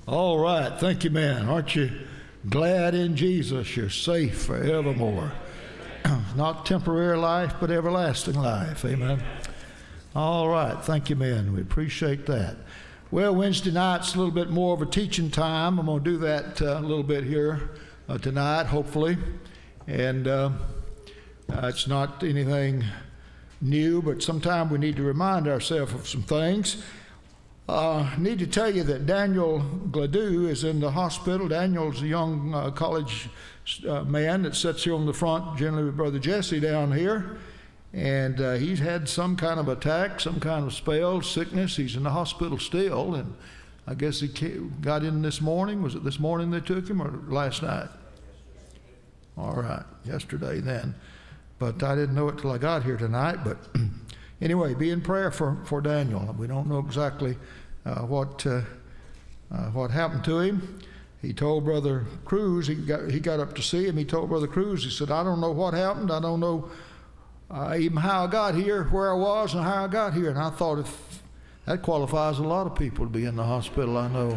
All right. Thank you, man. Aren't you glad in Jesus you're safe forevermore? Not temporary life, but everlasting life. Amen. All right. Thank you, man. We appreciate that. Well, Wednesday night's a little bit more of a teaching time. I'm going to do that a little bit here tonight, hopefully. And it's not anything new, but sometimes we need to remind ourselves of some things. I need to tell you that Daniel Gladue is in the hospital. Daniel's a young college man that sits here on the front, generally with Brother Jesse down here. And he's had some kind of attack, some kind of spell, sickness. He's in the hospital still. And I guess he got in this morning. Was it this morning they took him or last night? All right, yesterday then. But I didn't know it till I got here tonight. But anyway, be in prayer for Daniel. We don't know exactly what happened to him. He told Brother Cruz, he got up to see him. He told Brother Cruz, he said, I don't know what happened. I don't know even how I got here, where I was, and how I got here. And I thought, if that qualifies a lot of people to be in the hospital, I know.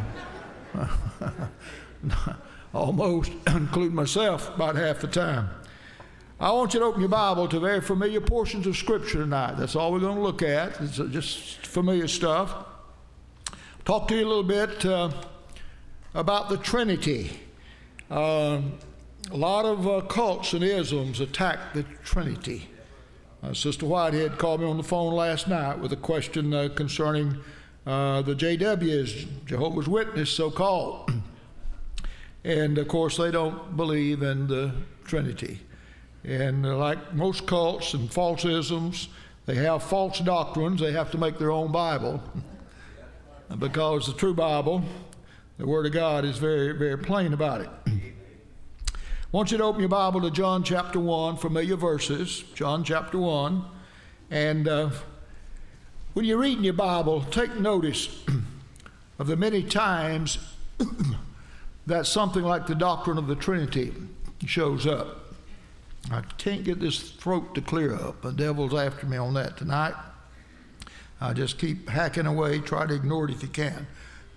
Almost, including myself, about half the time. I want you to open your Bible to very familiar portions of Scripture tonight. That's all we're going to look at. It's just familiar stuff. Talk to you a little bit about the Trinity. A lot of cults and isms attack the Trinity. Sister Whitehead called me on the phone last night with a question concerning the JWs, Jehovah's Witness, so-called. And, of course, they don't believe in the Trinity. And like most cults and false isms, they have false doctrines. They have to make their own Bible. Because the true Bible, the Word of God, is very, very plain about it. I want you to open your Bible to John chapter 1, familiar verses, John chapter 1. And when you're reading your Bible, take notice of the many times that something like the doctrine of the Trinity shows up. I can't get this throat to clear up. The devil's after me on that tonight. I just keep hacking away. Try to ignore it if you can.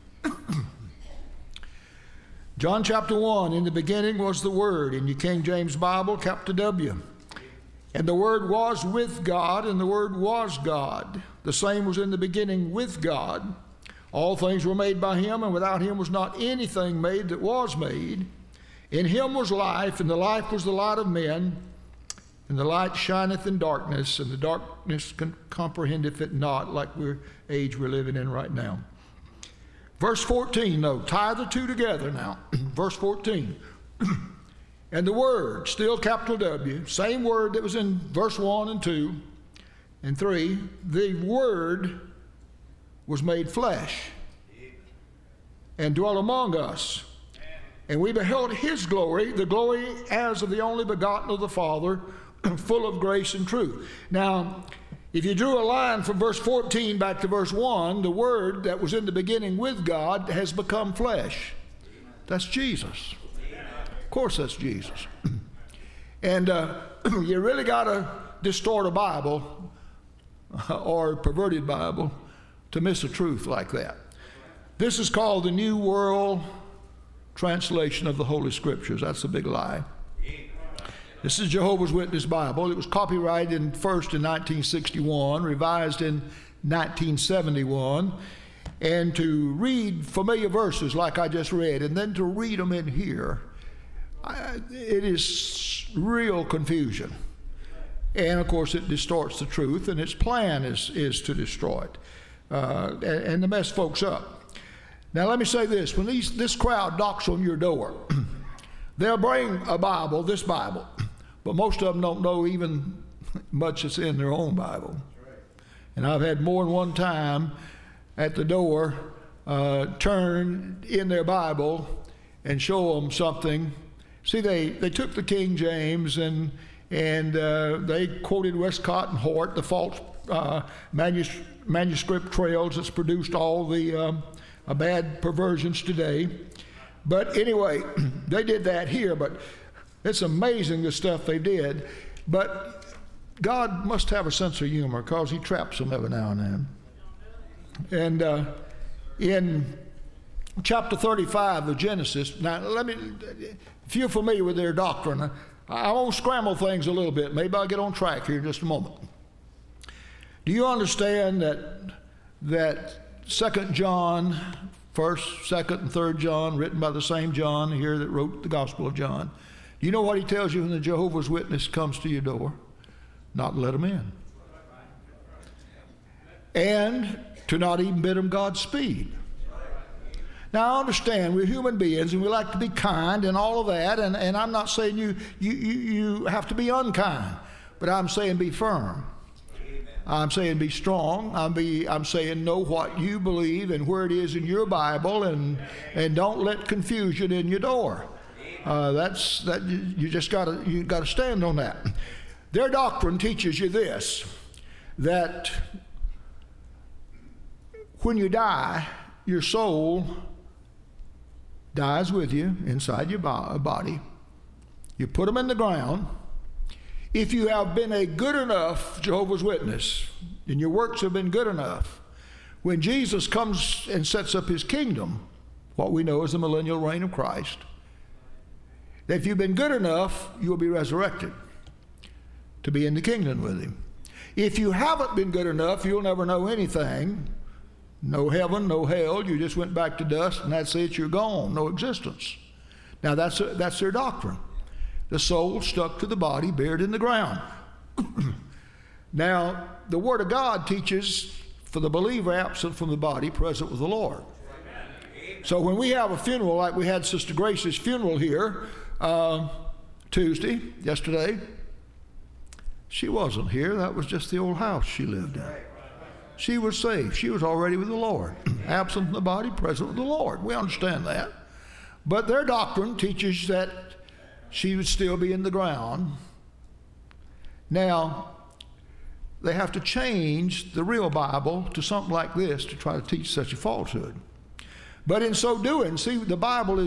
John chapter 1, in the beginning was the Word. In your King James Bible, capital W. And the Word was with God, and the Word was God. The same was in the beginning with God. All things were made by Him, and without Him was not anything made that was made. In Him was life, and the life was the light of men. And the light shineth in darkness, and the darkness comprehendeth it not, like the age we're living in right now. Verse 14, though, tie the two together now. Verse 14. And the Word, still capital W, same word that was in verse 1 and 2 and 3, the Word was made flesh and dwelt among us. And we beheld His glory, the glory as of the only begotten of the Father, full of grace and truth. Now, if you drew a line from verse 14 back to verse 1, the Word that was in the beginning with God has become flesh. That's Jesus. Of course, that's Jesus. And you really got to distort a Bible or a perverted Bible to miss a truth like that. This is called the New World Translation of the Holy Scriptures. That's a big lie. This is Jehovah's Witness Bible. It was copyrighted first in 1961, revised in 1971. And to read familiar verses like I just read, and then to read them in here, it is real confusion. And, of course, it distorts the truth, and its plan is to destroy it and to mess folks up. Now, let me say this. When this crowd knocks on your door, they'll bring a Bible, this Bible, but most of them don't know even much that's in their own Bible. And I've had more than one time at the door turn in their Bible and show them something. See, they took the King James and they quoted Westcott and Hort, the false manuscript trails that's produced all the bad perversions today. But anyway, they did that here, but it's amazing the stuff they did. But God must have a sense of humor because He traps them every now and then. And in chapter 35 of Genesis. Now, if you're familiar with their doctrine, I won't scramble things a little bit. Maybe I'll get on track here in just a moment. Do you understand that 2 John, 1st, 2nd, and 3rd John, written by the same John here that wrote the Gospel of John, do you know what he tells you when the Jehovah's Witness comes to your door? Not to let them in. And to not even bid them Godspeed. Now, I understand we're human beings and we like to be kind and all of that, and I'm not saying you have to be unkind, but I'm saying be firm. I'm saying be strong. I'm saying know what you believe and where it is in your Bible, and don't let confusion in your door. You got to stand on that. Their doctrine teaches you this, that when you die, your soul dies with you inside your body. You put them in the ground. If you have been a good enough Jehovah's Witness, and your works have been good enough, when Jesus comes and sets up his kingdom, what we know as the millennial reign of Christ, that if you've been good enough, you will be resurrected to be in the kingdom with him. If you haven't been good enough, you'll never know anything. No heaven, no hell. You just went back to dust, and that's it. You're gone. No existence. Now, that's their doctrine. The soul stuck to the body, buried in the ground. Now, the Word of God teaches for the believer absent from the body, present with the Lord. So when we have a funeral, like we had Sister Grace's funeral here yesterday, she wasn't here. That was just the old house she lived in. She was saved. She was already with the Lord. Absent from the body, present with the Lord. We understand that. But their doctrine teaches that she would still be in the ground. Now, they have to change the real Bible to something like this to try to teach such a falsehood. But in so doing, see, the Bible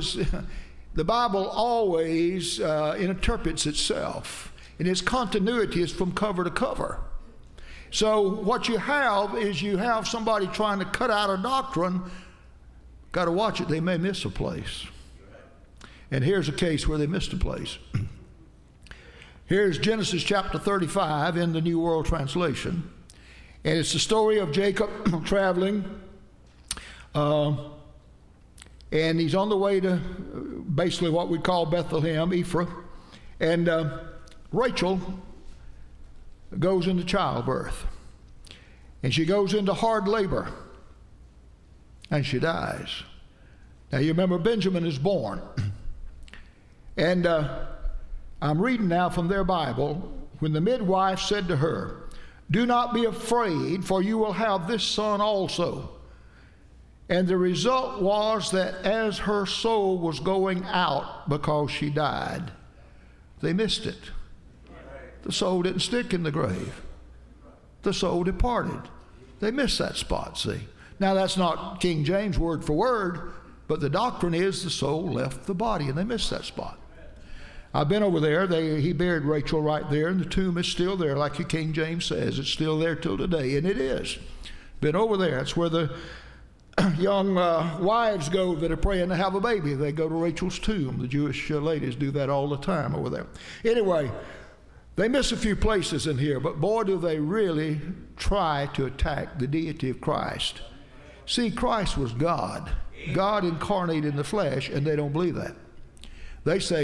always interprets itself, and its continuity is from cover to cover. So what you have is you have somebody trying to cut out a doctrine. Got to watch it. They may miss a place. And here's a case where they missed a place. Here's Genesis chapter 35 in the New World Translation. And it's the story of Jacob traveling. And he's on the way to basically what we call Bethlehem, Ephraim. And Rachel goes into childbirth. And she goes into hard labor. And she dies. Now you remember Benjamin is born. And I'm reading now from their Bible. When the midwife said to her, "Do not be afraid, for you will have this son also." And the result was that as her soul was going out because she died, they missed it. The soul didn't stick in the grave. The soul departed. They missed that spot, see. Now that's not King James word for word, but the doctrine is the soul left the body, and they missed that spot. I've been over there. He buried Rachel right there, and the tomb is still there, like the King James says. It's still there till today, and it is. Been over there. That's where the young wives go that are praying to have a baby. They go to Rachel's tomb. The Jewish ladies do that all the time over there. Anyway, they miss a few places in here, but boy, do they really try to attack the deity of Christ. See, Christ was God. God incarnate in the flesh, and they don't believe that. They say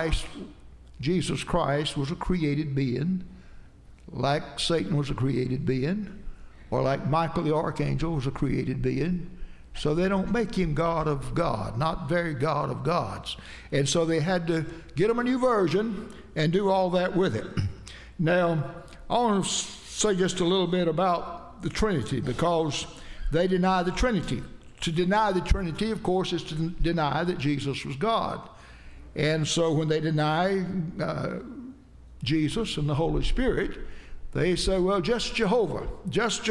Jesus Christ, was a created being, like Satan was a created being, or like Michael the archangel was a created being. So they don't make him God of God, not very God of gods. And so they had to get him a new version and do all that with it. Now, I want to say just a little bit about the Trinity, because they deny the Trinity. To deny the Trinity, of course, is to deny that Jesus was God. And so when they deny Jesus and the Holy Spirit, they say, well, just Jehovah, just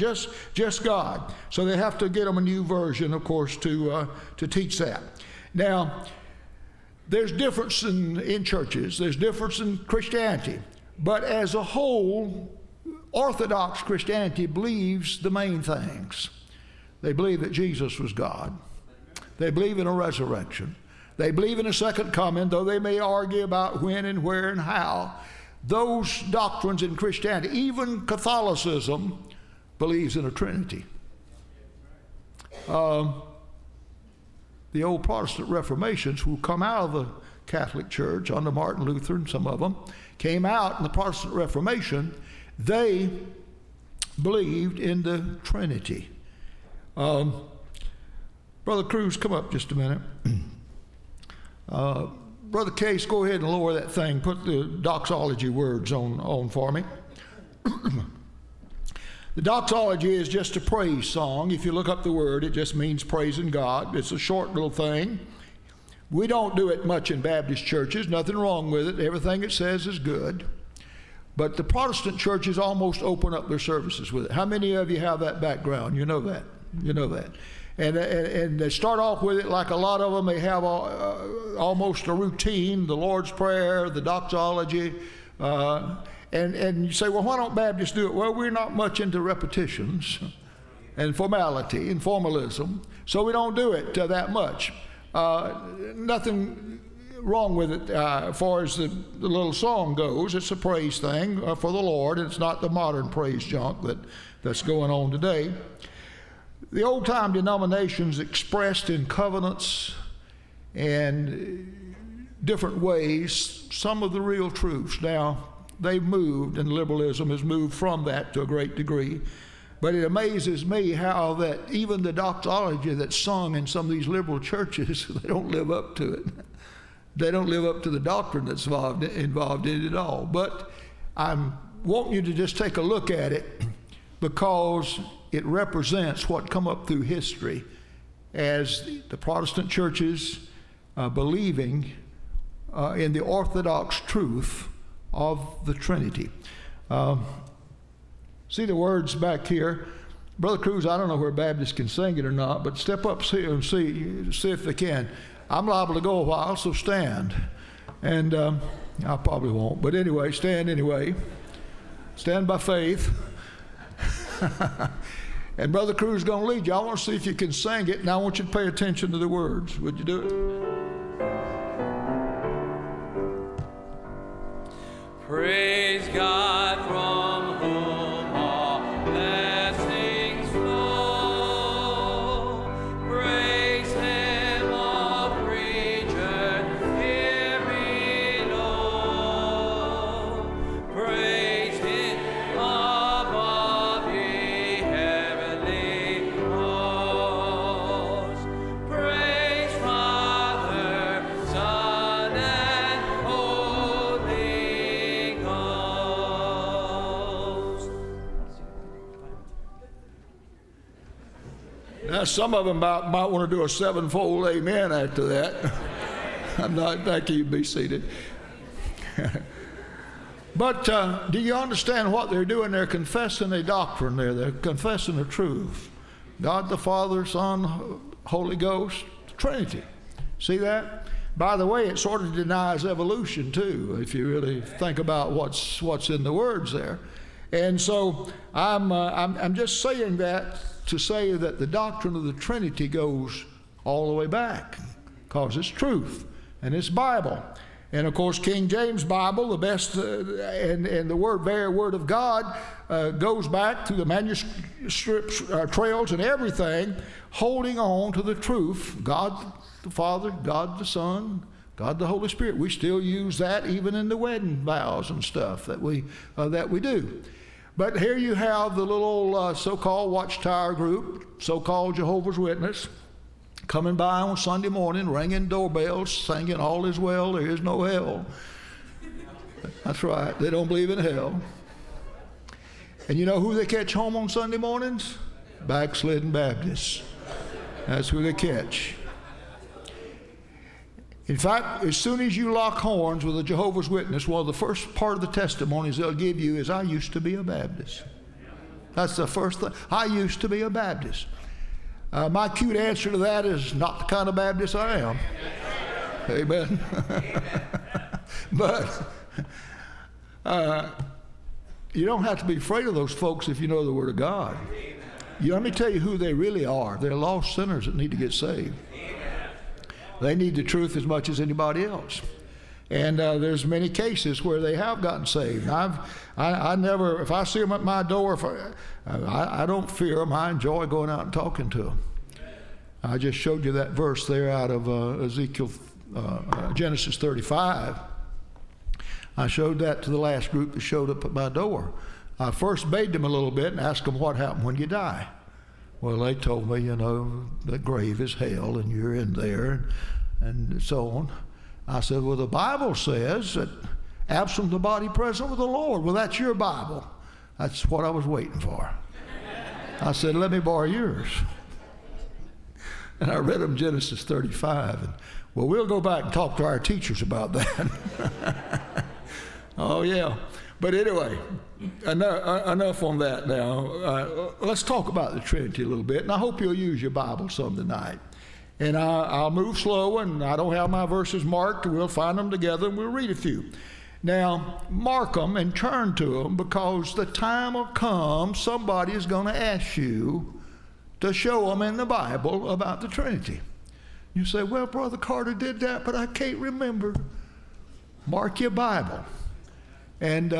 God. So they have to get them a new version, of course, to teach that. Now, there's difference in churches. There's difference in Christianity. But as a whole, Orthodox Christianity believes the main things. They believe that Jesus was God. They believe in a resurrection. They believe in a second coming, though they may argue about when and where and how. Those doctrines in Christianity, even Catholicism, believes in a Trinity. The old Protestant Reformations, who come out of the Catholic Church under Martin Luther, and some of them came out in the Protestant Reformation, they believed in the Trinity. Brother Cruz, come up just a minute. Brother Case, go ahead and lower that thing. Put the doxology words on for me. The doxology is just a praise song. If you look up the word, it just means praising God. It's a short little thing. We don't do it much in Baptist churches. Nothing wrong with it. Everything it says is good. But the Protestant churches almost open up their services with it. How many of you have that background? You know that. You know that. And they start off with it like a lot of them. They have almost a routine, the Lord's Prayer, the doxology. And you say, well, why don't Baptists do it? Well, we're not much into repetitions and formality and formalism, so we don't do it that much. Nothing wrong with it as far as the little song goes. It's a praise thing for the Lord. It's not the modern praise junk that's going on today. The old-time denominations expressed in covenants and different ways some of the real truths. Now, they've moved, and liberalism has moved from that to a great degree. But it amazes me how that even the doxology that's sung in some of these liberal churches, they don't live up to it. They don't live up to the doctrine that's involved in it at all. But I want you to just take a look at it, because it represents what come up through history as the Protestant churches believing in the orthodox truth of the Trinity. See the words back here. Brother Cruz, I don't know where Baptists can sing it or not, but step up here and see if they can. I'm liable to go a while, so stand. And I probably won't, but anyway, stand anyway. Stand by faith. And Brother Cruz is going to lead you. I want to see if you can sing it, and I want you to pay attention to the words. Would you do it? Praise God from whom all blessings flow. Praise Him, all creatures here below. Praise Him above ye heavenly hosts. Praise Father, Son, and Holy Ghost. Now, some of them might want to do a sevenfold amen after that. I'm not, thank you, be seated. But do you understand what they're doing? They're confessing a doctrine there. They're confessing the truth. God the Father, Son, Holy Ghost, Trinity. See that? By the way, it sort of denies evolution too, if you really think about what's in the words there. And so I'm just saying that to say that the doctrine of the Trinity goes all the way back, because it's truth and it's Bible. And of course, King James Bible, the best, and the very word of God goes back to the manuscript trails and everything, holding on to the truth. God the Father, God the Son, God the Holy Spirit. We still use that even in the wedding vows and stuff that we do. But here you have the little so-called Watchtower group, so-called Jehovah's Witness, coming by on Sunday morning, ringing doorbells, singing all is well, there is no hell. That's right, they don't believe in hell. And you know who they catch home on Sunday mornings? Backslidden Baptists. That's who they catch. In fact, as soon as you lock horns with a Jehovah's Witness, well, the first part of the testimonies they'll give you is, I used to be a Baptist. That's the first thing. I used to be a Baptist. My cute answer to that is not the kind of Baptist I am. Amen. But you don't have to be afraid of those folks if you know the Word of God. Let me tell you who they really are. They're lost sinners that need to get saved. They need the truth as much as anybody else. And there's many cases where they have gotten saved. I never, if I see them at my door, I don't fear them. I enjoy going out and talking to them. I just showed you that verse there out of Genesis 35. I showed that to the last group that showed up at my door. I first bade them a little bit and asked them what happened when you die. Well, they told me, the grave is hell and you're in there and so on. I said, well, the Bible says that absent the body, present with the Lord. Well, that's your Bible. That's what I was waiting for. I said, let me borrow yours. And I read them Genesis 35. And, well, we'll go back and talk to our teachers about that. Oh, yeah. But anyway, enough on that now. Let's talk about the Trinity a little bit. And I hope you'll use your Bible some tonight. And I'll move slow, and I don't have my verses marked. We'll find them together, and we'll read a few. Now, mark them and turn to them, because the time will come somebody is going to ask you to show them in the Bible about the Trinity. You say, well, Brother Carter did that, but I can't remember. Mark your Bible and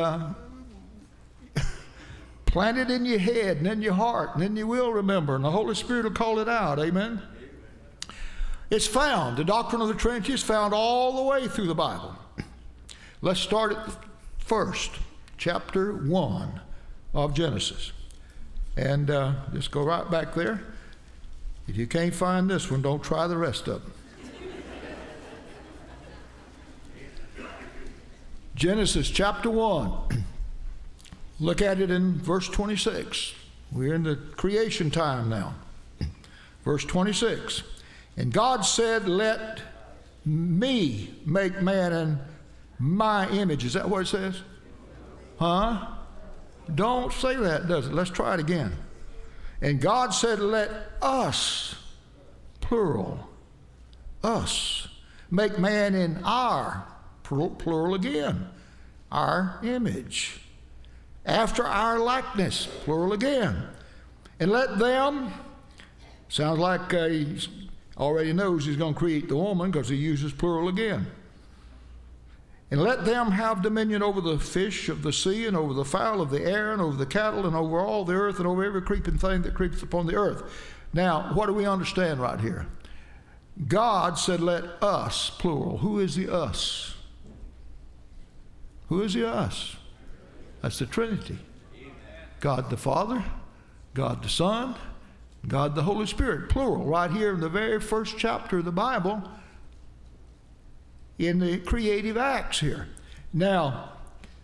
plant it in your head and in your heart, and then you will remember, and the Holy Spirit will call it out. Amen? It's found. The doctrine of the Trinity is found all the way through the Bible. Let's start at first, chapter 1 of Genesis. And just go right back there. If you can't find this one, don't try the rest of them. Genesis chapter 1. Look at it in verse 26. We're in the creation time now. Verse 26. And God said, let me make man in my image. Is that what it says? Huh? Don't say that, does it? Let's try it again. And God said, let us, plural, us, make man in our, plural again, our image, after our likeness, plural again. And let them, sounds like he already knows he's going to create the woman because he uses plural again. And let them have dominion over the fish of the sea, and over the fowl of the air, and over the cattle, and over all the earth, and over every creeping thing that creeps upon the earth. Now, what do we understand right here? God said, let us, plural. Who is the us? Who is the us? That's the Trinity. God the Father, God the Son, God the Holy Spirit, plural, right here in the very first chapter of the Bible, in the creative acts here. Now,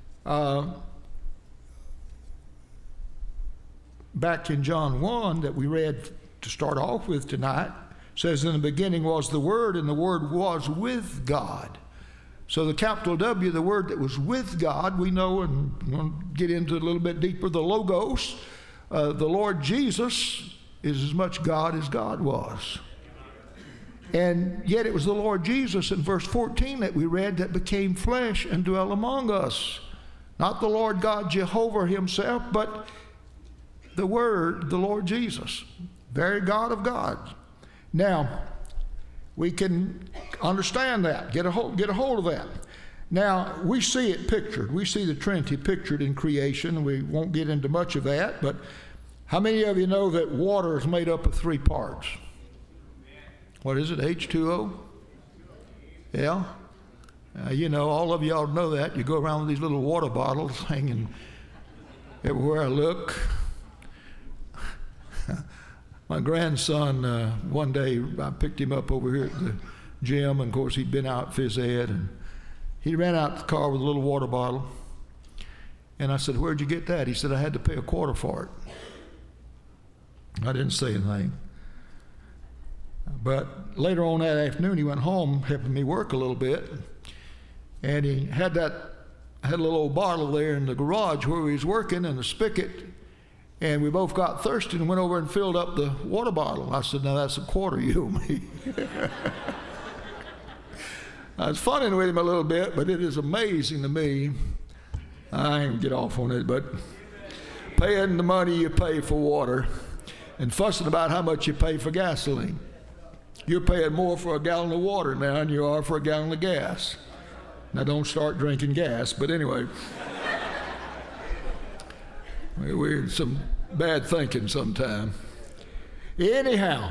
back in John 1 that we read to start off with tonight, says in the beginning was the Word, and the Word was with God. So the capital W, the word that was with God, we know, and we'll get into it a little bit deeper, the Logos, the Lord Jesus is as much God as God was. And yet it was the Lord Jesus in verse 14 that we read that became flesh and dwelt among us. Not the Lord God Jehovah himself, but the Word, the Lord Jesus, very God of gods. Now, we can understand that, get a hold of that. Now, we see it pictured. We see the Trinity pictured in creation. We won't get into much of that, but how many of you know that water is made up of 3 parts? What is it, H2O? Yeah? All of y'all know that. You go around with these little water bottles hanging everywhere I look. My grandson, one day, I picked him up over here at the gym, and of course he'd been out phys ed, and he ran out to the car with a little water bottle. And I said, where'd you get that? He said, I had to pay a quarter for it. I didn't say anything. But later on that afternoon, he went home helping me work a little bit, and he had a little old bottle there in the garage where he was working, in the spigot, and we both got thirsty and went over and filled up the water bottle. I said, now that's a quarter you owe me. I was funning with him a little bit, but it is amazing to me. I ain't get off on it, but paying the money you pay for water and fussing about how much you pay for gasoline. You're paying more for a gallon of water now than you are for a gallon of gas. Now, don't start drinking gas, but anyway. We're some bad thinking sometime. Anyhow,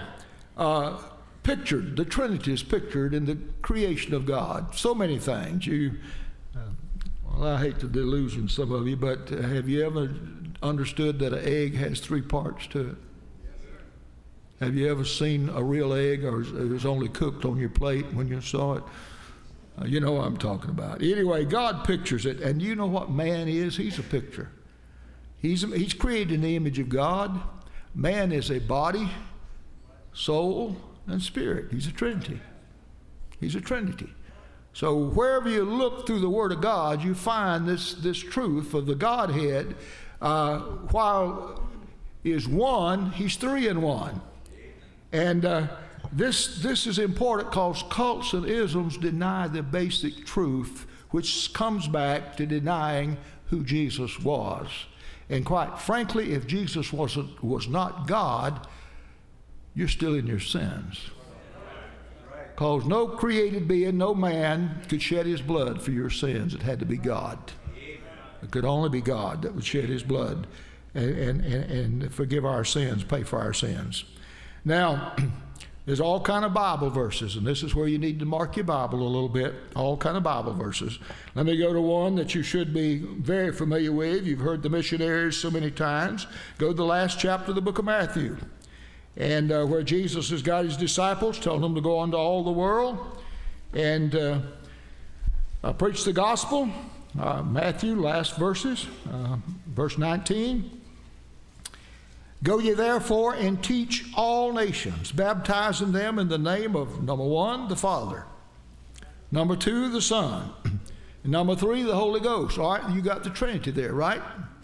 the Trinity is pictured in the creation of God. So many things. Well, I hate to delusion some of you, but have you ever understood that an egg has 3 parts to it? Have you ever seen a real egg, or it was only cooked on your plate when you saw it? You know what I'm talking about. Anyway, God pictures it, and you know what man is? He's a picture. He's created in the image of God. Man is a body, soul, and spirit. He's a Trinity. He's a Trinity. So wherever you look through the Word of God, you find this truth of the Godhead. While is one, He's 3 in 1. And this is important because cults and isms deny the basic truth, which comes back to denying who Jesus was. And quite frankly, if Jesus was not God, you're still in your sins. Because no created being, no man could shed his blood for your sins. It had to be God. It could only be God that would shed his blood and forgive our sins, pay for our sins. Now, there's all kind of Bible verses, and this is where you need to mark your Bible a little bit, all kind of Bible verses. Let me go to one that you should be very familiar with. You've heard the missionaries so many times. Go to the last chapter of the book of Matthew, and where Jesus has got his disciples, telling them to go into all the world and preach the gospel. Matthew, last verses, verse 19. Go ye therefore and teach all nations, baptizing them in the name of, number 1, the Father, number 2, the Son, and number 3, the Holy Ghost. All right, you got the Trinity there, right?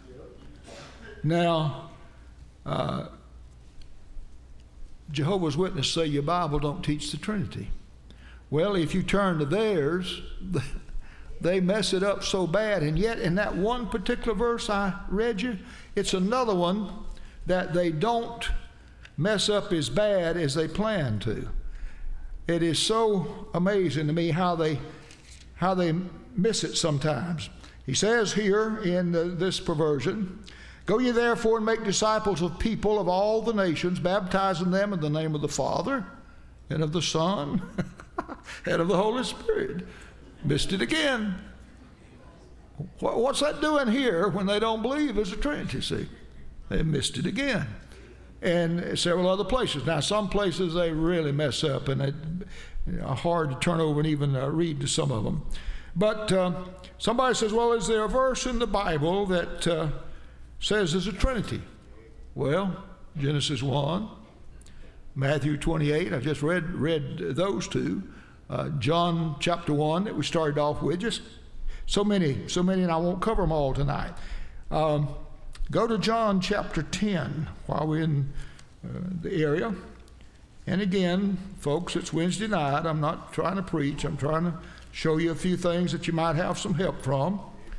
Now, Jehovah's Witnesses say your Bible don't teach the Trinity. Well, if you turn to theirs, they mess it up so bad, and yet in that one particular verse I read you, it's another one that they don't mess up as bad as they plan to. It is so amazing to me how they miss it sometimes. He says here in this perversion, go ye therefore and make disciples of people of all the nations, baptizing them in the name of the Father and of the Son and of the Holy Spirit. Missed it again. What's that doing here when they don't believe there's a Trinity, see? They missed it again. And several other places. Now, some places they really mess up, and it's hard to turn over and even read to some of them. But somebody says, well, is there a verse in the Bible that says there's a Trinity? Well, Genesis 1, Matthew 28, I just read those two. John chapter 1 that we started off with. Just so many, and I won't cover them all tonight. Go to John chapter 10 while we're in the area. And again, folks, it's Wednesday night. I'm not trying to preach. I'm trying to show you a few things that you might have some help from.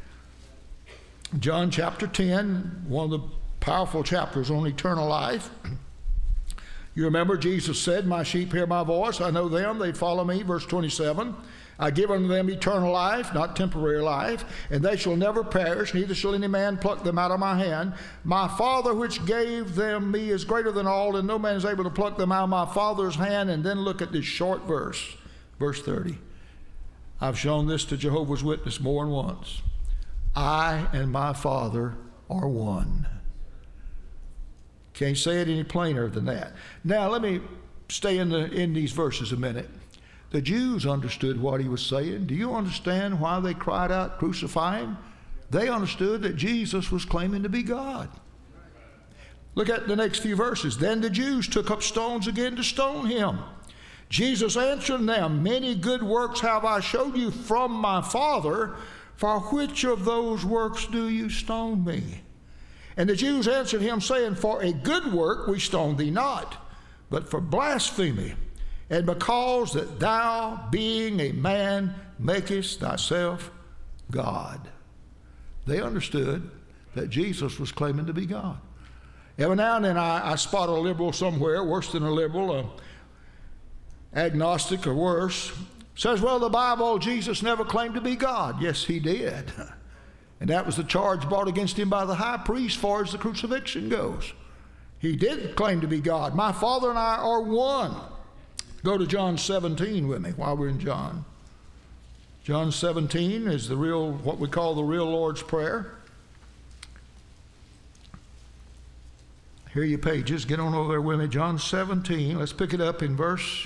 John chapter 10, one of the powerful chapters on eternal life. You remember Jesus said, my sheep hear my voice. I know them. They follow me. Verse 27. I give unto them eternal life, not temporary life, and they shall never perish, neither shall any man pluck them out of my hand. My Father which gave them me is greater than all, and no man is able to pluck them out of my Father's hand. And then look at this short verse, verse 30. I've shown this to Jehovah's Witnesses more than once. I and my Father are one. Can't say it any plainer than that. Now, let me stay in these verses a minute. The Jews understood what he was saying. Do you understand why they cried out, crucify him? They understood that Jesus was claiming to be God. Look at the next few verses. Then the Jews took up stones again to stone him. Jesus answered them, many good works have I showed you from my Father. For which of those works do you stone me? And the Jews answered him, saying, for a good work we stone thee not, but for blasphemy, and because that thou, being a man, makest thyself God. They understood that Jesus was claiming to be God. Every now and then I spot a liberal somewhere, worse than a liberal, agnostic or worse, says, well, the Bible, Jesus never claimed to be God. Yes, he did. And that was the charge brought against him by the high priest as far as the crucifixion goes. He did claim to be God. My Father and I are one. Go to John 17 with me while we're in John. John 17 is the real, what we call the real Lord's Prayer. Here are your pages. Get on over there with me. John 17. Let's pick it up in verse.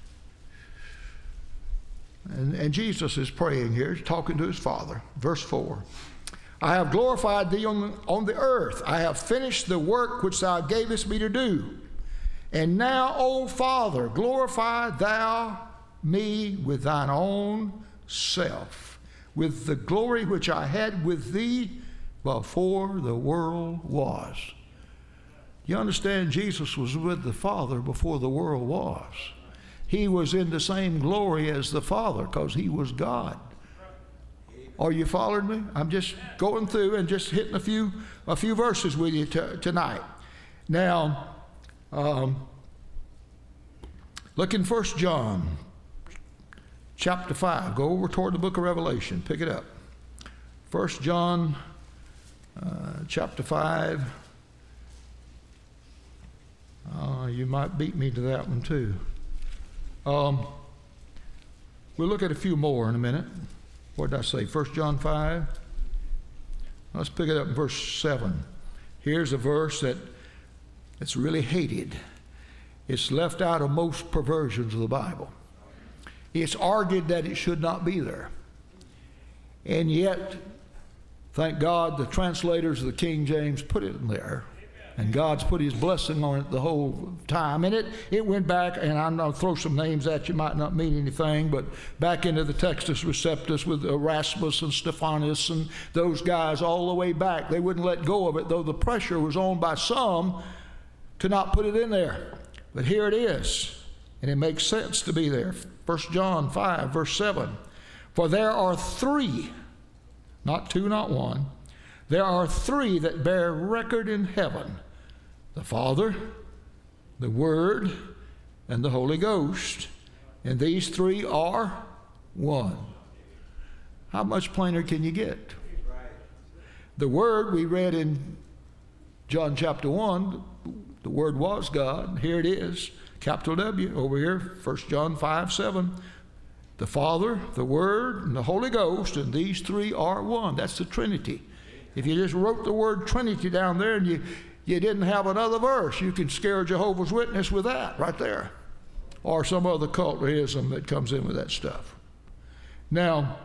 And Jesus is praying here. He's talking to his Father. Verse 4. I have glorified thee on the earth. I have finished the work which thou gavest me to do. And now, O Father, glorify thou me with thine own self, with the glory which I had with thee before the world was. You understand, Jesus was with the Father before the world was. He was in the same glory as the Father because he was God. Are you following me? I'm just going through and just hitting a few verses with you tonight. Now, look in 1 John chapter 5. Go over toward the book of Revelation. Pick it up. 1 John chapter 5. You might beat me to that one too. We'll look at a few more in a minute. What did I say? 1 John 5. Let's pick it up in verse 7. Here's a verse that's really hated. It's left out of most perversions of the Bible. It's argued that it should not be there. And yet, thank God, the translators of the King James put it in there. And God's put his blessing on it the whole time. And it went back, and I'm going to throw some names at you, might not mean anything, but back into the Textus Receptus with Erasmus and Stephanus and those guys all the way back. They wouldn't let go of it, though the pressure was on by some to not put it in there. But here it is, and it makes sense to be there. 1 John 5, verse 7. For there are three, not two, not one, there are three that bear record in heaven: the Father, the Word, and the Holy Ghost. And these three are one. How much plainer can you get? The Word we read in John chapter 1, the Word was God. Here it is, capital W, over here, 1 John 5, 7. The Father, the Word, and the Holy Ghost, and these three are one. That's the Trinity. If you just wrote the word Trinity down there and you didn't have another verse, you can scare Jehovah's Witness with that right there, or some other cultism that comes in with that stuff. Now,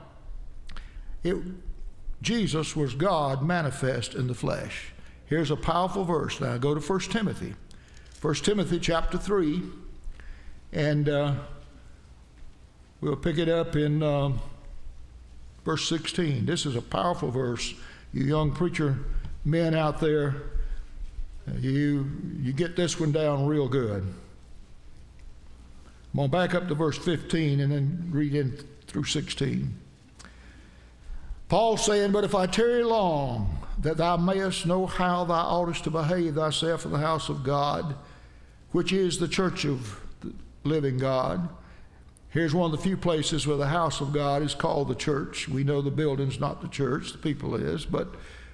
Jesus was God manifest in the flesh. Here's a powerful verse. Now go to 1 Timothy. 1 Timothy chapter 3, and we'll pick it up in verse 16. This is a powerful verse. You young preacher men out there, you get this one down real good. I'm going to back up to verse 15 and then read in through 16. Paul saying, but if I tarry long, that thou mayest know how thou oughtest to behave thyself in the house of God, which is the church of the living God. Here's one of the few places where the house of God is called the church. We know the building's not the church, the people is. But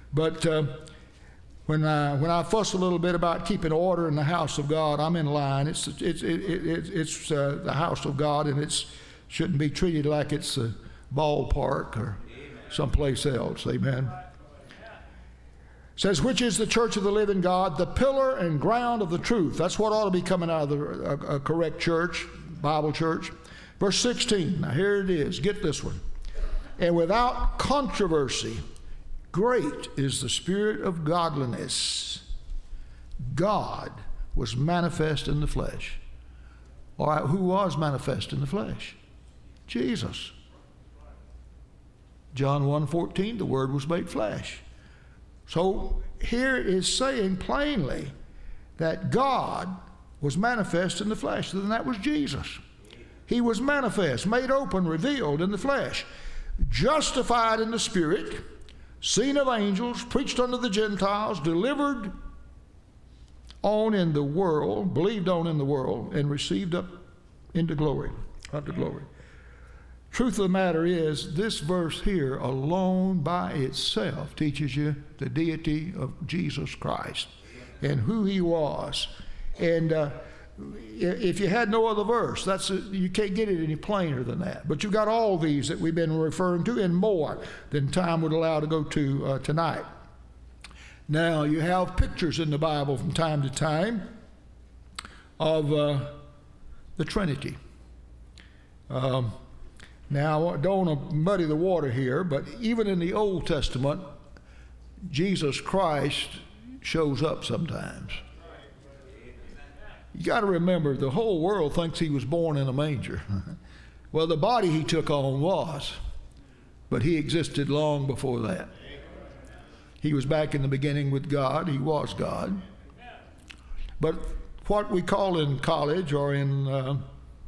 when I fuss a little bit about keeping order in the house of God, I'm in line. It's the house of God, and it shouldn't be treated like it's a ballpark or someplace else. Amen. It says, which is the church of the living God, the pillar and ground of the truth. That's what ought to be coming out of a correct church, Bible church. Verse 16, now here it is. Get this one. And without controversy, great is the spirit of godliness. God was manifest in the flesh. All right, who was manifest in the flesh? Jesus. John 1:14, the Word was made flesh. So here it is saying plainly that God was manifest in the flesh. Then that was Jesus. He was manifest, made open, revealed in the flesh, justified in the Spirit, seen of angels, preached unto the Gentiles, delivered on in the world, believed on in the world, and received up into glory, unto glory. Truth of the matter is, this verse here alone by itself teaches you the deity of Jesus Christ and who he was. And if you had no other verse, you can't get it any plainer than that. But you've got all these that we've been referring to and more than time would allow to go to tonight. Now, you have pictures in the Bible from time to time of the Trinity. Now, I don't want to muddy the water here, but even in the Old Testament, Jesus Christ shows up sometimes. You got to remember, the whole world thinks he was born in a manger. Well, the body he took on was, but he existed long before that. He was back in the beginning with God. He was God. But what we call in college or in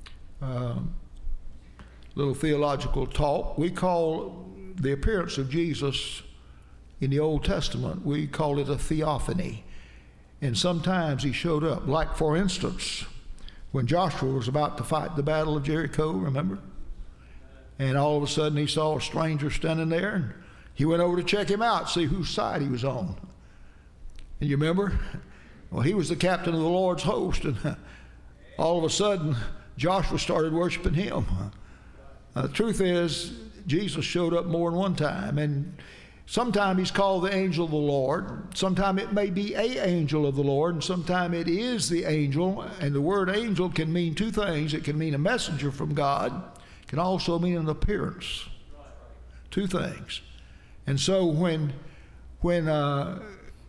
little theological talk, we call the appearance of Jesus in the Old Testament, we call it a theophany. And sometimes he showed up. Like, for instance, when Joshua was about to fight the battle of Jericho, remember? And all of a sudden he saw a stranger standing there, and he went over to check him out, see whose side he was on. And you remember? Well, he was the captain of the Lord's host, and all of a sudden Joshua started worshiping him. The truth is, Jesus showed up more than one time, and sometimes he's called the angel of the Lord. Sometimes it may be a angel of the Lord, and sometimes it is the angel. And the word angel can mean two things. It can mean a messenger from God. It can also mean an appearance. Two things. And so when an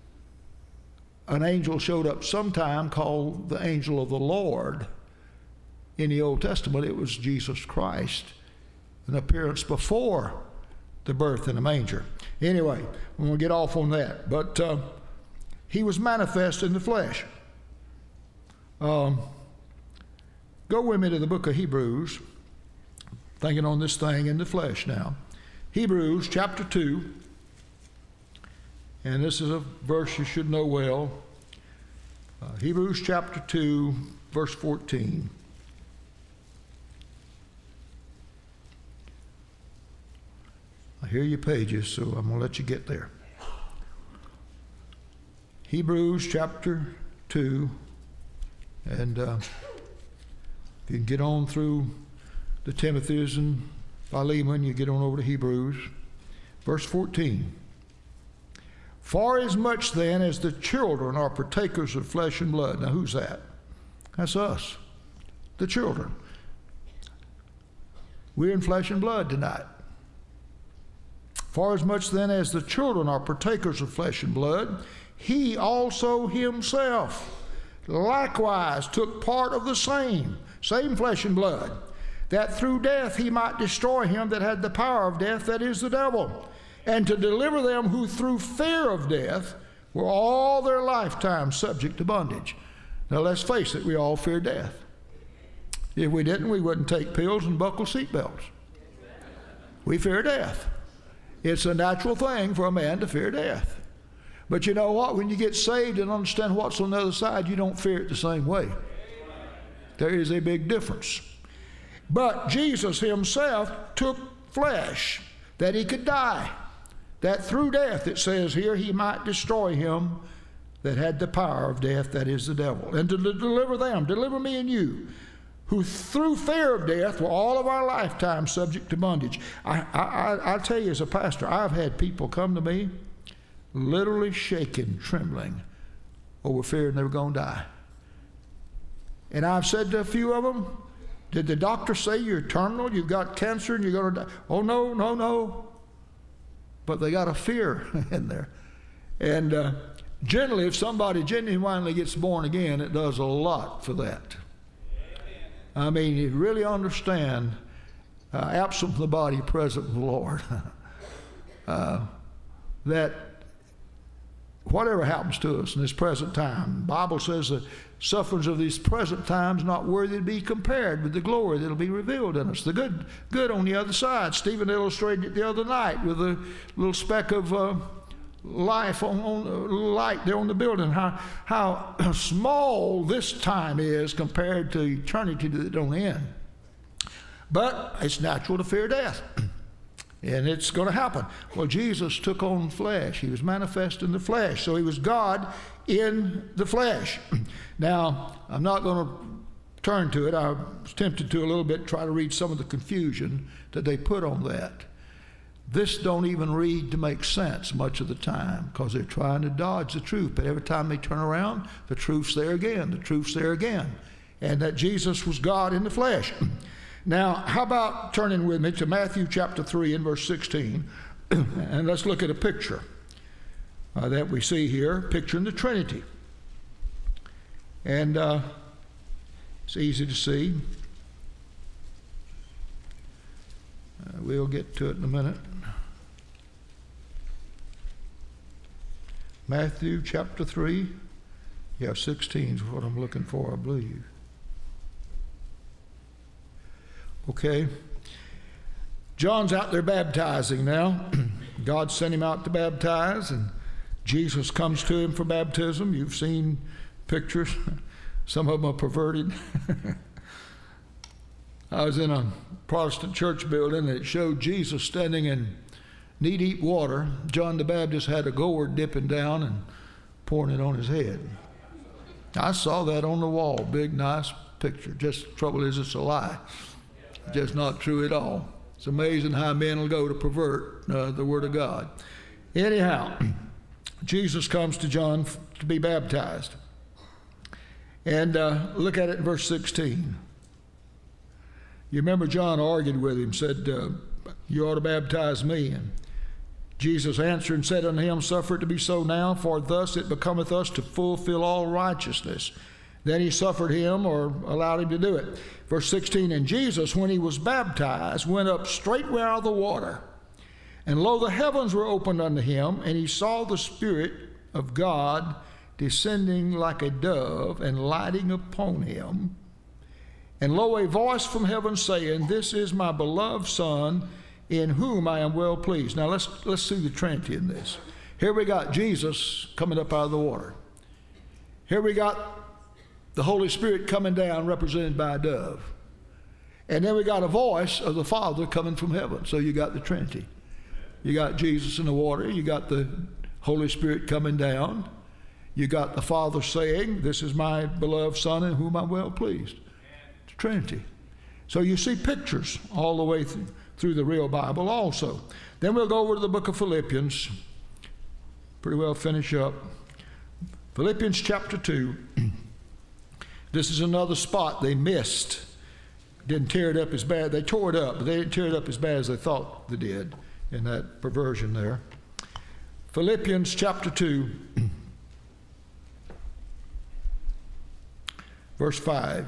angel showed up sometime called the angel of the Lord in the Old Testament, it was Jesus Christ, an appearance before the birth in a manger. Anyway, we're going to get off on that. But he was manifest in the flesh. Go with me to the book of Hebrews, thinking on this thing in the flesh now. Hebrews chapter 2, and this is a verse you should know well. Hebrews chapter 2, verse 14. I hear your pages, so I'm going to let you get there. Hebrews chapter 2, and if you can get on through the Timothys and Philemon, you get on over to Hebrews. Verse 14. For as much then as the children are partakers of flesh and blood. Now who's that? That's us, the children. We're in flesh and blood tonight. For as much then as the children are partakers of flesh and blood, he also himself likewise took part of the same flesh and blood, that through death he might destroy him that had the power of death, that is the devil, and to deliver them who through fear of death were all their lifetime subject to bondage. Now let's face it, we all fear death. If we didn't, we wouldn't take pills and buckle seatbelts. We fear death. It's a natural thing for a man to fear death. But you know what? When you get saved and understand what's on the other side, you don't fear it the same way. There is a big difference. But Jesus himself took flesh that he could die, that through death, it says here, he might destroy him that had the power of death, that is the devil, and to deliver them, deliver me and you, who through fear of death were all of our lifetime subject to bondage. I tell you, as a pastor, I've had people come to me literally shaking, trembling over fear they were going to die. And I've said to a few of them, did the doctor say you're terminal, you've got cancer, and you're going to die? Oh, no. But they got a fear in there. And generally, if somebody genuinely gets born again, it does a lot for that. I mean, you really understand, absent from the body, present with the Lord, that whatever happens to us in this present time, the Bible says the sufferings of these present times not worthy to be compared with the glory that will be revealed in us. The good on the other side. Stephen illustrated it the other night with a little speck of life on the light there on the building, how small this time is compared to eternity that don't end. But it's natural to fear death. And it's going to happen. Well, Jesus took on flesh. He was manifest in the flesh. So he was God in the flesh. Now, I'm not going to turn to it. I was tempted to a little bit, try to read some of the confusion that they put on that. This don't even read to make sense much of the time because they're trying to dodge the truth. But every time they turn around, the truth's there again. The truth's there again. And that Jesus was God in the flesh. Now, how about turning with me to Matthew chapter 3 and verse 16, and let's look at a picture that we see here, picturing the Trinity. And it's easy to see. We'll get to it in a minute. Matthew chapter 3, 16 is what I'm looking for, I believe. Okay. John's out there baptizing now. God sent him out to baptize, and Jesus comes to him for baptism. You've seen pictures. Some of them are perverted. I was in a Protestant church building that showed Jesus standing in knee-deep water. John the Baptist had a gourd dipping down and pouring it on his head. I saw that on the wall. Big, nice picture. Just trouble is it's a lie. Just not true at all. It's amazing how men will go to pervert the Word of God. Anyhow, Jesus comes to John to be baptized. And look at it in verse 16. You remember John argued with him, said, you ought to baptize me. And Jesus answered and said unto him, suffer it to be so now, for thus it becometh us to fulfill all righteousness. Then he suffered him, or allowed him to do it. Verse 16, and Jesus, when he was baptized, went up straightway out of the water. And lo, the heavens were opened unto him, and he saw the Spirit of God descending like a dove and lighting upon him. And lo, a voice from heaven saying, this is my beloved Son, in whom I am well pleased. Now let's see the Trinity in this. Here we got Jesus coming up out of the water. Here we got the Holy Spirit coming down, represented by a dove. And then we got a voice of the Father coming from heaven. So you got the Trinity. You got Jesus in the water. You got the Holy Spirit coming down. You got the Father saying, this is my beloved Son in whom I'm well pleased. It's Trinity. So you see pictures all the way through the real Bible also. Then we'll go over to the book of Philippians. Pretty well finish up. Philippians chapter 2. This is another spot they missed. Didn't tear it up as bad. They tore it up, but they didn't tear it up as bad as they thought they did in that perversion there. Philippians chapter 2, verse 5.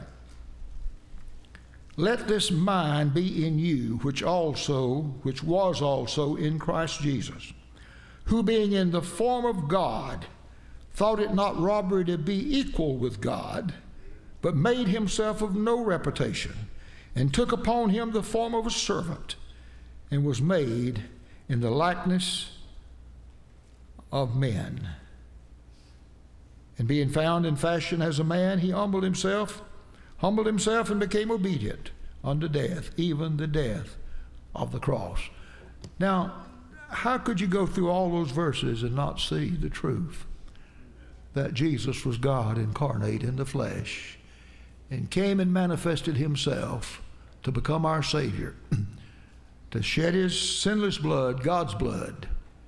Let this mind be in you, which was also in Christ Jesus, who being in the form of God, thought it not robbery to be equal with God, but made himself of no reputation, and took upon him the form of a servant, and was made in the likeness of men. And being found in fashion as a man, he humbled himself and became obedient unto death, even the death of the cross. Now, how could you go through all those verses and not see the truth that Jesus was God incarnate in the flesh, and came and manifested himself to become our Savior, to shed his sinless blood, God's blood,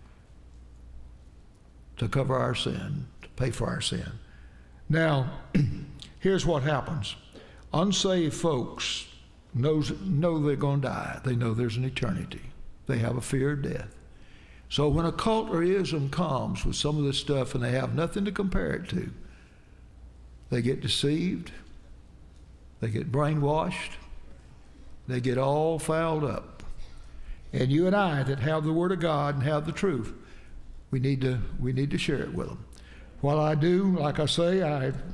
to cover our sin, to pay for our sin. Now, here's what happens. Unsaved folks know they're going to die. They know there's an eternity. They have a fear of death. So when a cult or ism comes with some of this stuff and they have nothing to compare it to, they get deceived. They get brainwashed. They get all fouled up. And you and I that have the Word of God and have the truth, we need to share it with them. While I do, like I say,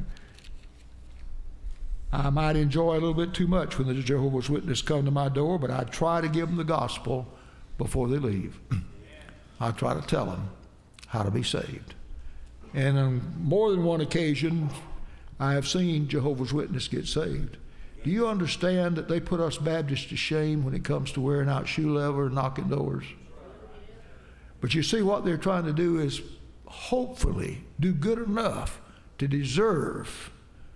I might enjoy a little bit too much when the Jehovah's Witnesses come to my door, but I try to give them the gospel before they leave. I try to tell them how to be saved. And on more than one occasion, I have seen Jehovah's Witnesses get saved. Do you understand that they put us Baptists to shame when it comes to wearing out shoe leather and knocking doors? But you see, what they're trying to do is hopefully do good enough to deserve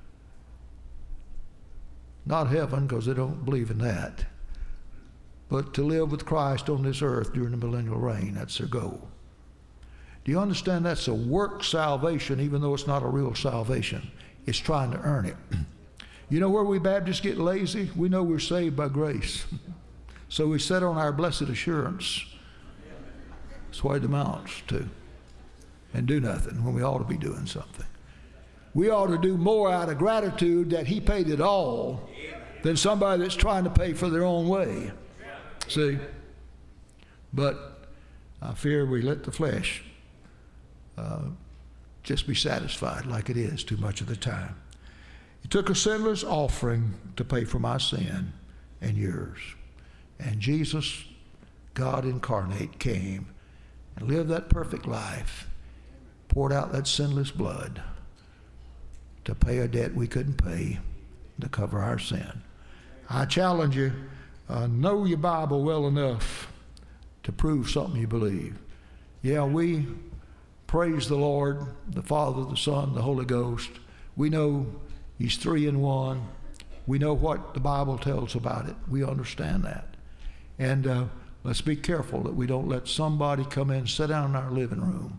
not heaven, because they don't believe in that, but to live with Christ on this earth during the millennial reign. That's their goal. Do you understand that's a work salvation, even though it's not a real salvation? It's trying to earn it. You know where we Baptists get lazy? We know we're saved by grace. So we sit on our blessed assurance. That's what it amounts to. And do nothing when we ought to be doing something. We ought to do more out of gratitude that he paid it all than somebody that's trying to pay for their own way. See? But I fear we let the flesh just be satisfied like it is too much of the time. He took a sinless offering to pay for my sin and yours. And Jesus, God incarnate, came and lived that perfect life, poured out that sinless blood to pay a debt we couldn't pay, to cover our sin. I challenge you, know your Bible well enough to prove something you believe. Yeah, we praise the Lord, the Father, the Son, the Holy Ghost. We know He's 3 in 1. We know what the Bible tells about it. We understand that. And let's be careful that we don't let somebody come in, sit down in our living room,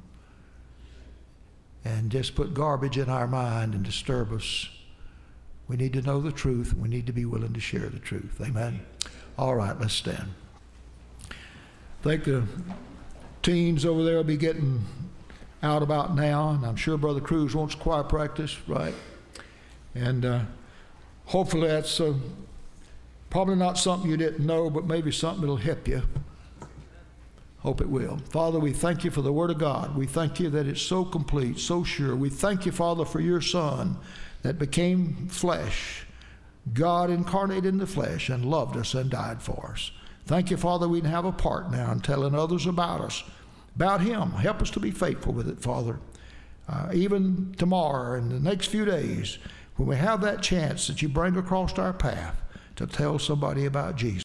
and just put garbage in our mind and disturb us. We need to know the truth, and we need to be willing to share the truth. Amen? All right, let's stand. I think the teens over there will be getting out about now, and I'm sure Brother Cruz wants choir practice, right? And hopefully that's probably not something you didn't know, but maybe something that'll help you. Hope it will. Father, we thank you for the Word of God. We thank you that it's so complete, so sure. We thank you, Father, for your Son that became flesh, God incarnate in the flesh, and loved us and died for us. Thank you, Father, we can have a part now in telling others about us, about him. Help us to be faithful with it, Father. Even tomorrow and the next few days, when we have that chance that you bring across our path to tell somebody about Jesus.